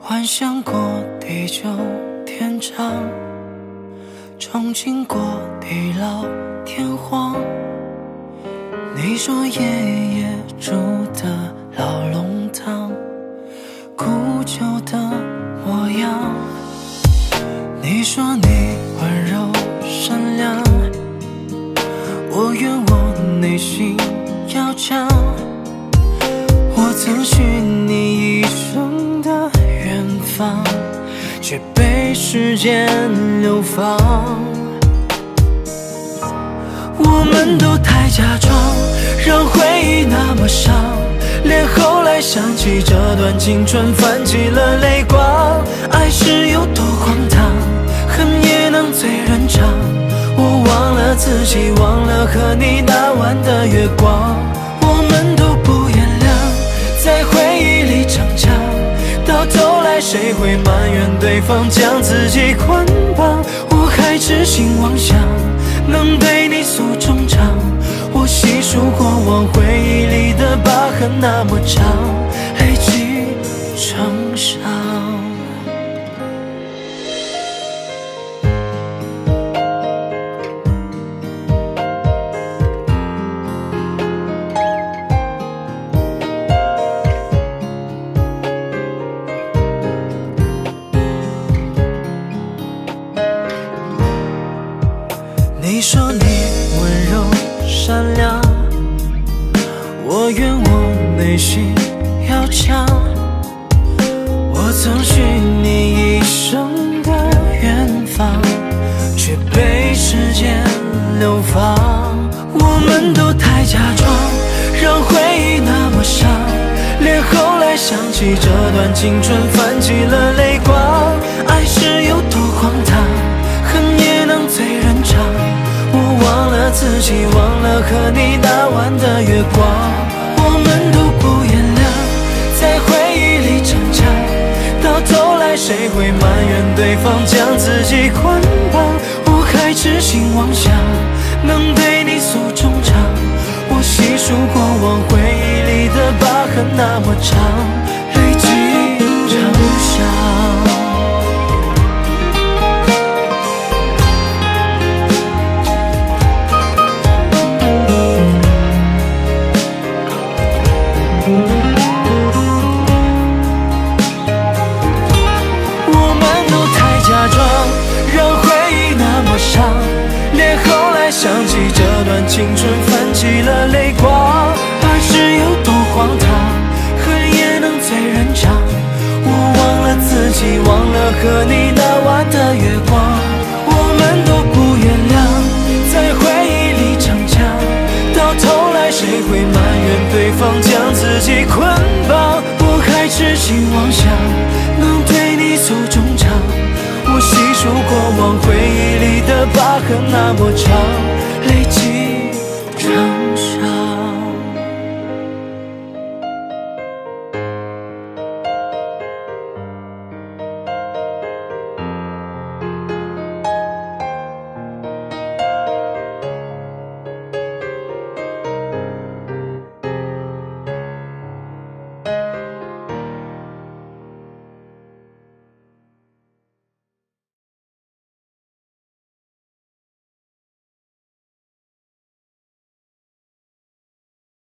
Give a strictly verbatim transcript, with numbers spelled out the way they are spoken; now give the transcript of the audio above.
幻想过地久天长，憧憬过地老天荒。你说爷爷住的老龙堂，古旧的模样。你说你温柔善良，我愿我内心要强。我曾许你一生的远方，却被时间流放。我们都太假装，让回忆那么伤，连后来想起这段青春泛起了泪光。爱是有多荒唐，恨也能醉人肠。我忘了自己，忘了和你那晚的月光。我们都不原谅，在回忆里逞强，到头来谁会埋怨对方将自己捆绑？我还痴心妄想能对你诉衷肠，我细数过往回忆里的疤痕那么长，累积成伤。你说你温柔善良，我愿我内心要强。我曾许你一生的远方，却被时间流放。我们都太假装，让回忆那么伤，连后来想起这段青春泛起了泪光。爱是有多荒唐，恨也能醉人肠。我忘了自己，忘了和你那晚的月光。我们都不原谅，在回忆里逞强，到头来谁会埋怨对方将自己捆绑？我还痴心妄想能对你诉衷肠，我细数过往回忆里的疤痕那么长，累积成伤。假装让回忆那么伤，连后来想起这段青春泛起了泪光。爱是有多荒唐，恨也能醉人肠。我忘了自己，忘了和你那晚的月光。我们都不原谅，在回忆里逞强，到头来谁会埋怨对方将自己捆绑？我还痴心妄想能对你诉衷肠，我细数过往回忆里的疤痕那么长，累积成